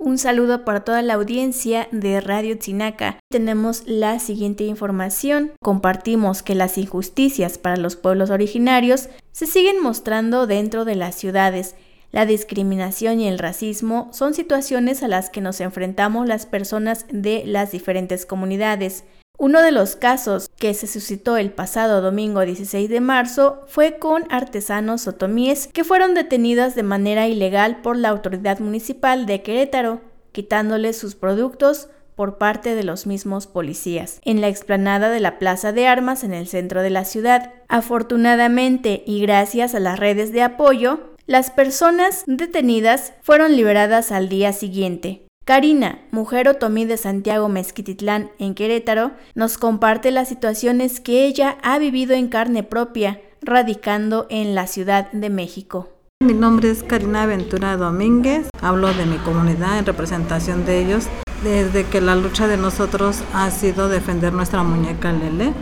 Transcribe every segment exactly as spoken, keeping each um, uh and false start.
Un saludo para toda la audiencia de Radio Tinaca. Tenemos la siguiente información. Compartimos que las injusticias para los pueblos originarios se siguen mostrando dentro de las ciudades. La discriminación y el racismo son situaciones a las que nos enfrentamos las personas de las diferentes comunidades. Uno de los casos que se suscitó el pasado domingo dieciséis de marzo fue con artesanos otomíes que fueron detenidas de manera ilegal por la autoridad municipal de Querétaro, quitándoles sus productos por parte de los mismos policías, en la explanada de la Plaza de Armas en el centro de la ciudad. Afortunadamente y gracias a las redes de apoyo, las personas detenidas fueron liberadas al día siguiente. Karina, mujer otomí de Santiago Mezquititlán, en Querétaro, nos comparte las situaciones que ella ha vivido en carne propia, radicando en la Ciudad de México. Mi nombre es Karina Ventura Domínguez, hablo de mi comunidad en representación de ellos, desde que la lucha de nosotros ha sido defender nuestra muñeca Lele,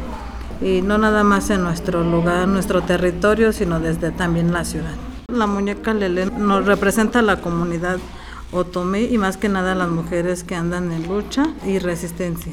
y no nada más en nuestro lugar, nuestro territorio, sino desde también la ciudad. La muñeca Lele nos representa a la comunidad otomí y más que nada las mujeres que andan en lucha y resistencia.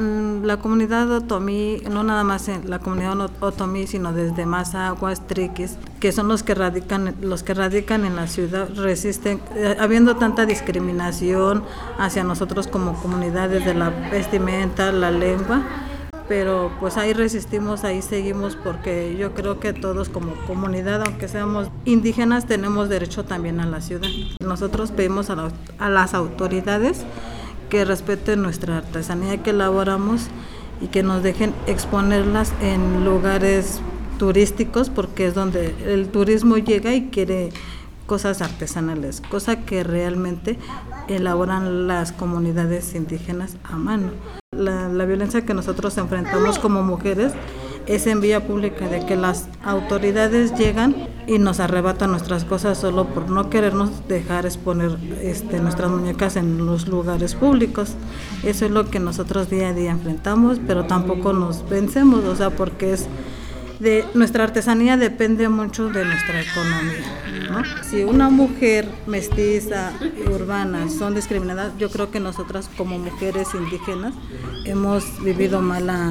La comunidad otomí, no nada más en la comunidad otomí, sino desde Mazaguas, Triquis, que son los que radican, los que radican en la ciudad, resisten, eh, habiendo tanta discriminación hacia nosotros como comunidades de la vestimenta, la lengua, pero pues ahí resistimos, ahí seguimos, porque yo creo que todos como comunidad, aunque seamos indígenas, tenemos derecho también a la ciudad. Nosotros pedimos a, la, a las autoridades que respeten nuestra artesanía que elaboramos y que nos dejen exponerlas en lugares turísticos, porque es donde el turismo llega y quiere cosas artesanales, cosa que realmente elaboran las comunidades indígenas a mano. La, la violencia que nosotros enfrentamos como mujeres es en vía pública, de que las autoridades llegan y nos arrebatan nuestras cosas solo por no querernos dejar exponer este, nuestras muñecas en los lugares públicos. Eso es lo que nosotros día a día enfrentamos, pero tampoco nos vencemos, o sea, porque es de nuestra artesanía depende mucho de nuestra economía, ¿no? Si una mujer mestiza, urbana, son discriminadas, yo creo que nosotras como mujeres indígenas hemos vivido mal la,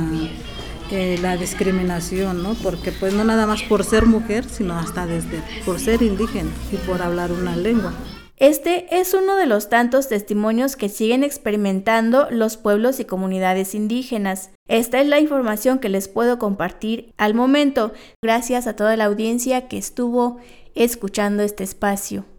eh, la discriminación, ¿no? Porque pues no nada más por ser mujer, sino hasta desde por ser indígena y por hablar una lengua. Este es uno de los tantos testimonios que siguen experimentando los pueblos y comunidades indígenas. Esta es la información que les puedo compartir al momento. Gracias a toda la audiencia que estuvo escuchando este espacio.